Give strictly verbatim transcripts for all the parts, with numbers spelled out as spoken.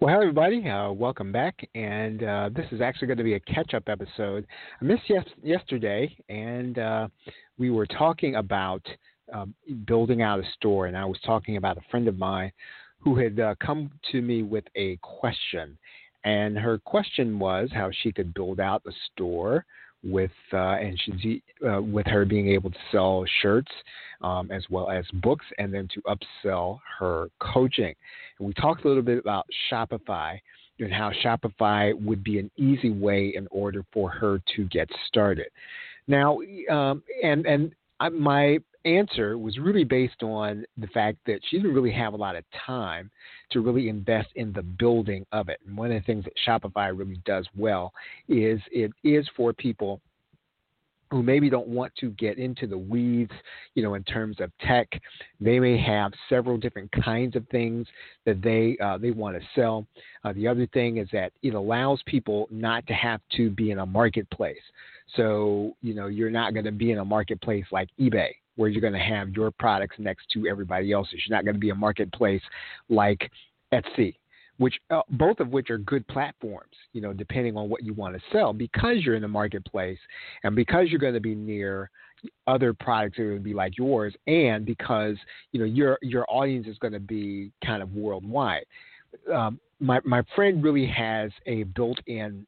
Well, hello, everybody. Uh, welcome back. And uh, this is actually going to be a catch up episode. I missed yes- yesterday, and uh, we were talking about uh, building out a store. And I was talking about a friend of mine who had uh, come to me with a question. And her question was how she could build out a store with uh, and she's uh, with her being able to sell shirts um, as well as books, and then to upsell her coaching. And we talked a little bit about Shopify and how Shopify would be an easy way in order for her to get started. Now, um, and and I, my answer was really based on the fact that she didn't really have a lot of time to really invest in the building of it. And one of the things that Shopify really does well is it is for people who maybe don't want to get into the weeds, you know, in terms of tech. They may have several different kinds of things that they uh, they want to sell. Uh, the other thing is that it allows people not to have to be in a marketplace. So, you know, you're not going to be in a marketplace like eBay, where you're going to have your products next to everybody else's. You're not going to be a marketplace like Etsy, which uh, both of which are good platforms, you know, depending on what you want to sell, because you're in the marketplace and because you're going to be near other products that are going to be like yours, and because, you know, your your audience is going to be kind of worldwide. Um, my my friend really has a built-in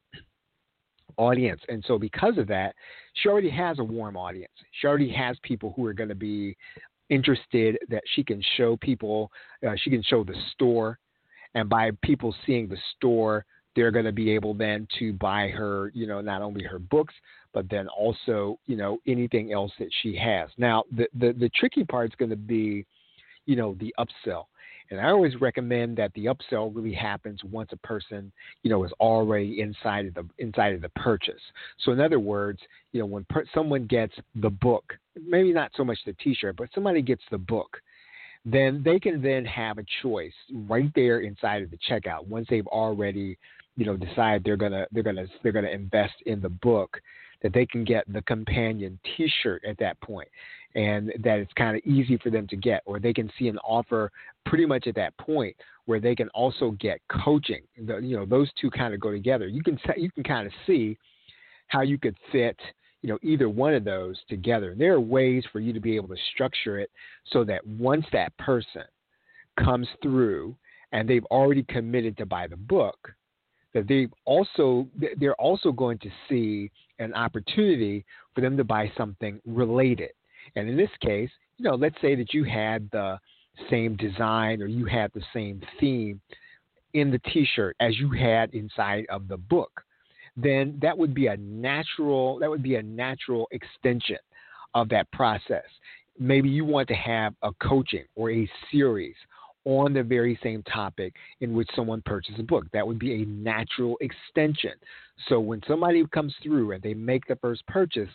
audience, and so because of that, she already has a warm audience. She already has people who are going to be interested, that she can show people, uh, she can show the store, and by people seeing the store, they're going to be able then to buy her, you know, not only her books, but then also, you know, anything else that she has. Now, the, the, the tricky part is going to be, you know, the upsell. And I always recommend that the upsell really happens once a person, you know, is already inside of the inside of the purchase. So in other words, you know, when per- someone gets the book, maybe not so much the T-shirt, but somebody gets the book, then they can then have a choice right there inside of the checkout. Once they've already, you know, decide they're gonna they're gonna they're gonna invest in the book, that they can get the companion T-shirt at that point, and that it's kind of easy for them to get, or they can see an offer pretty much at that point where they can also get coaching. The, you know, those two kind of go together. You can you can kind of see how you could fit, you know, either one of those together. And there are ways for you to be able to structure it so that once that person comes through and they've already committed to buy the book, that they've also they're also going to see an opportunity for them to buy something related. And in this case, you know, let's say that you had the same design or you had the same theme in the T-shirt as you had inside of the book, then that would be a natural that would be a natural extension of that process. Maybe you want to have a coaching or a series on the very same topic in which someone purchased a book. That would be a natural extension. So when somebody comes through and they make the first purchase,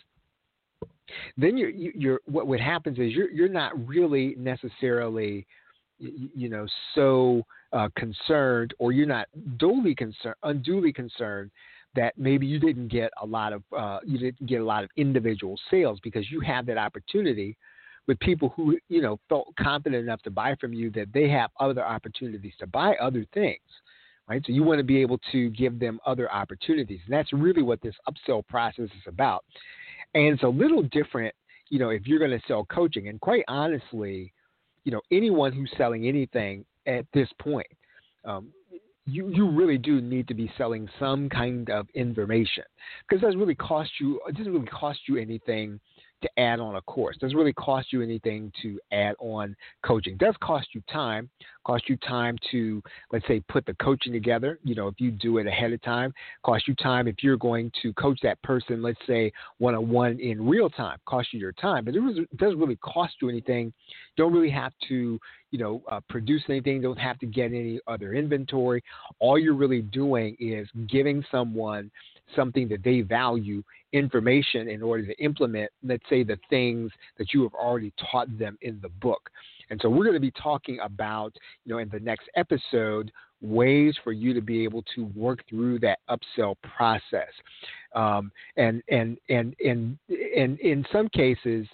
then you're, you're what what happens is you're you're not really necessarily, you know, so uh, concerned, or you're not duly concerned, unduly concerned that maybe you didn't get a lot of uh, you didn't get a lot of individual sales, because you have that opportunity with people who, you know, felt confident enough to buy from you that they have other opportunities to buy other things, right? So you want to be able to give them other opportunities, and that's really what this upsell process is about. And it's a little different, you know, if you're going to sell coaching. And quite honestly, you know, anyone who's selling anything at this point, um, you, you really do need to be selling some kind of information, because it doesn't really cost you, it doesn't really cost you anything to add on a course. It doesn't really cost you anything to add on coaching. It does cost you time, cost you time to, let's say, put the coaching together. You know, if you do it ahead of time, cost you time if you're going to coach that person, let's say, one-on-one in real time, cost you your time. But it, was, it doesn't really cost you anything. You don't really have to, you know, uh, produce anything. You don't have to get any other inventory. All you're really doing is giving someone something that they value, information, in order to implement, let's say, the things that you have already taught them in the book. And so we're going to be talking about, you know, in the next episode, ways for you to be able to work through that upsell process. Um, and, and, and, and, and in some cases,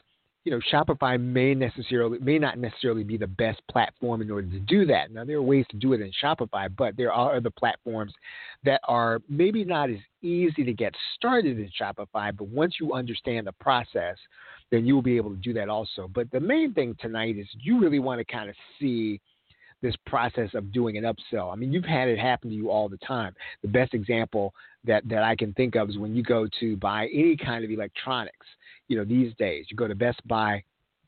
you know, Shopify may necessarily may not necessarily be the best platform in order to do that. Now, there are ways to do it in Shopify, but there are other platforms that are maybe not as easy to get started in Shopify. But once you understand the process, then you will be able to do that also. But the main thing tonight is you really want to kind of see this process of doing an upsell. I mean, you've had it happen to you all the time. The best example that, that I can think of is when you go to buy any kind of electronics. You know, these days, you go to Best Buy,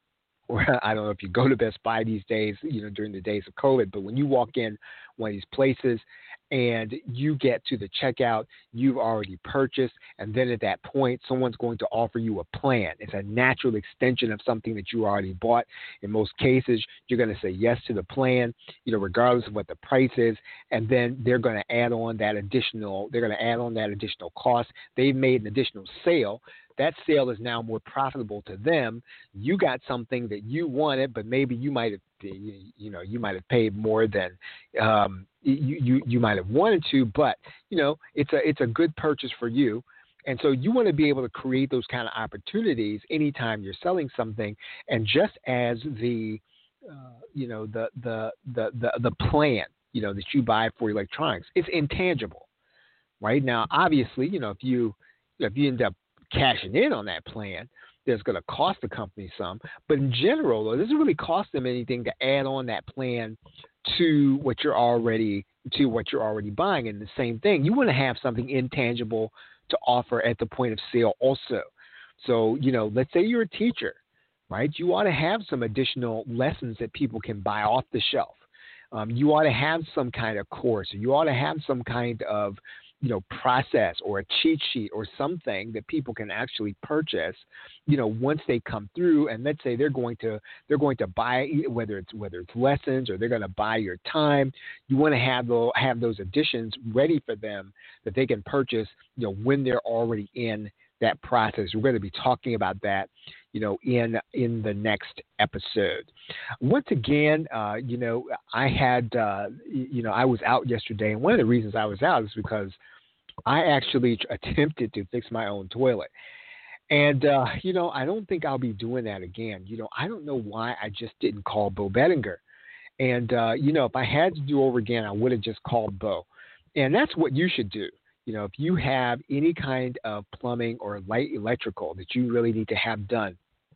or I don't know if you go to Best Buy these days, you know, during the days of COVID, but when you walk in one of these places and you get to the checkout, you've already purchased, and then at that point, someone's going to offer you a plan. It's a natural extension of something that you already bought. In most cases, you're going to say yes to the plan, you know, regardless of what the price is, and then they're going to add on that additional, they're going to add on that additional cost. They've made an additional sale. That sale is now more profitable to them. You got something that you wanted, but maybe you might have, you know, you might have paid more than um, you, you you might have wanted to. But you know, it's a it's a good purchase for you, and so you want to be able to create those kind of opportunities anytime you're selling something. And just as the uh, you know the, the the the the plan, you know, that you buy for electronics, it's intangible, right? Now, obviously, you know, if you if you end up cashing in on that plan, that's going to cost the company some. But in general, though, it doesn't really cost them anything to add on that plan to what you're already to what you're already buying. And the same thing, you want to have something intangible to offer at the point of sale also. So, you know, let's say you're a teacher, right? You ought to have some additional lessons that people can buy off the shelf. Um, you ought to have some kind of course, or you ought to have some kind of you know, process or a cheat sheet or something that people can actually purchase, you know, once they come through. And let's say they're going to they're going to buy, whether it's whether it's lessons or they're going to buy your time. You want to have those have those additions ready for them that they can purchase, you know, when they're already in that process. We're going to be talking about that, you know, in in the next episode. Once again, uh, you know, I had, uh, you know, I was out yesterday, and one of the reasons I was out is because I actually attempted to fix my own toilet. And, uh, you know, I don't think I'll be doing that again. You know, I don't know why I just didn't call Bo Bettinger. And, uh, you know, if I had to do over again, I would have just called Bo. And that's what you should do. You know, if you have any kind of plumbing or light electrical that you really need to have done,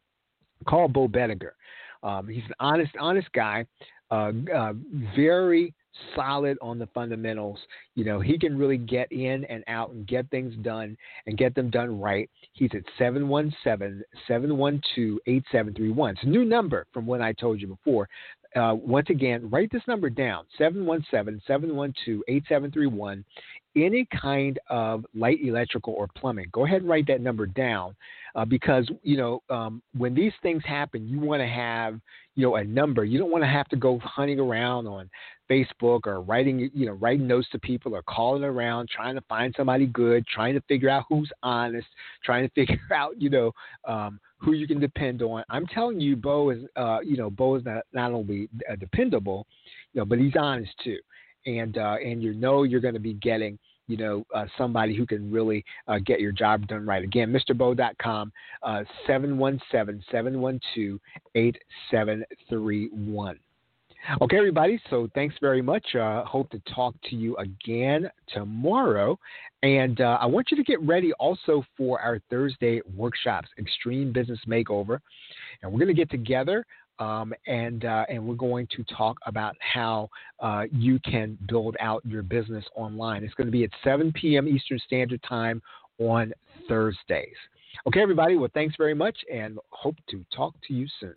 call Bo Bettinger. Um, he's an honest, honest guy, uh, uh, very solid on the fundamentals. You know, he can really get in and out and get things done and get them done right. He's at seven one seven, seven one two, eight seven three one. It's a new number from what I told you before. Uh, once again, write this number down, seven one seven, seven one two, eight seven three one. Any kind of light electrical or plumbing, go ahead and write that number down uh, because, you know, um, when these things happen, you want to have, you know, a number. You don't want to have to go hunting around on Facebook or writing, you know, writing notes to people or calling around, trying to find somebody good, trying to figure out who's honest, trying to figure out, you know, um, who you can depend on. I'm telling you, Bo is, uh, you know, Bo is not, not only uh, dependable, you know, but he's honest too. And, uh, and you know you're going to be getting, you know, uh, somebody who can really uh, get your job done right. Again, Mr Bo dot com, uh, seven one seven, seven one two, eight seven three one. Okay, everybody, so thanks very much. Uh, hope to talk to you again tomorrow. And uh, I want you to get ready also for our Thursday workshops, Extreme Business Makeover. And we're going to get together. Um, and uh, and we're going to talk about how uh, you can build out your business online. It's going to be at seven p.m. Eastern Standard Time on Thursdays. Okay, everybody. Well, thanks very much, and hope to talk to you soon.